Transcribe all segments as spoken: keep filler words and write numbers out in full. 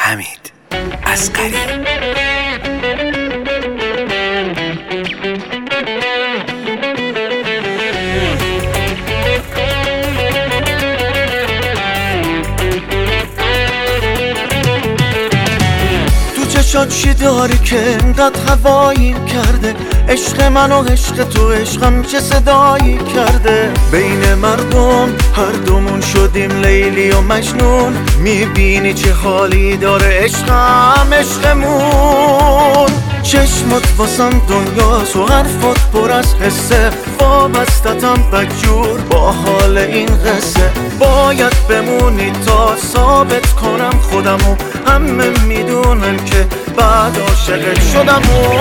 حمید اصغری. چشات چی داری که انقدر هواییم کرده؟ عشق من و عشق تو، عشقم چه صدایی کرده؟ بین مردم هر دومون شدیم لیلی و مجنون. میبینی چه حالی داره عشقم عشقمون. چشمت واسم دنیاست و حرفات پر از حسه. وابستتم بدجور با حال این قصه. باید بمونی تا ثابت کنم خودمو. همه میدونن که بعد عاشقت شدم و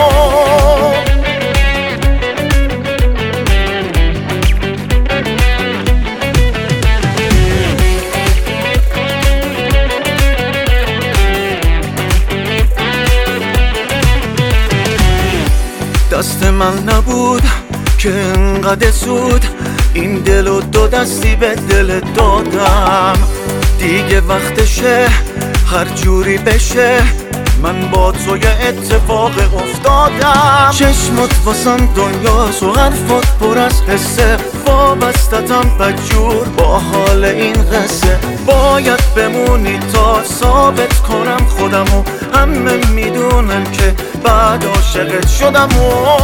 دست من نبود که انقدر زود این دل و دو دستی به دل دادم. دیگه وقتشه هر جوری بشه، من با تو یه اتفاق افتادم. چشمت واسم دنیاست و حرفات پر از حسه. وابستتم بدجور با حال این قصه. باید بمونی تا ثابت کنم خودمو. همه میدونن که بعد عاشقت شدم و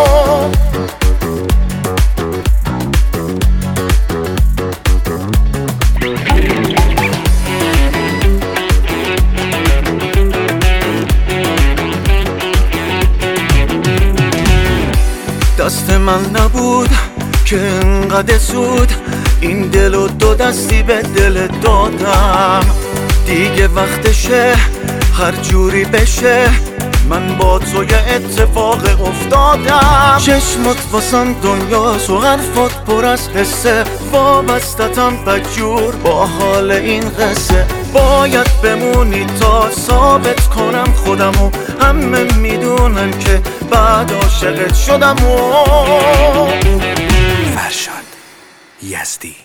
دست من نبود که انقدر زود این دل و دو دستی به دل دادم. دیگه وقتشه هر جوری بشه، من با تو یه اتفاق افتادم. چشمت واسم دنیاست و حرفات پر از حسه. وابستتم بدجور با حال این قصه. باید بمونی تا ثابت کنم خودمو. همه میدونن که بعد عاشقت شدم و فرشاد یزدی.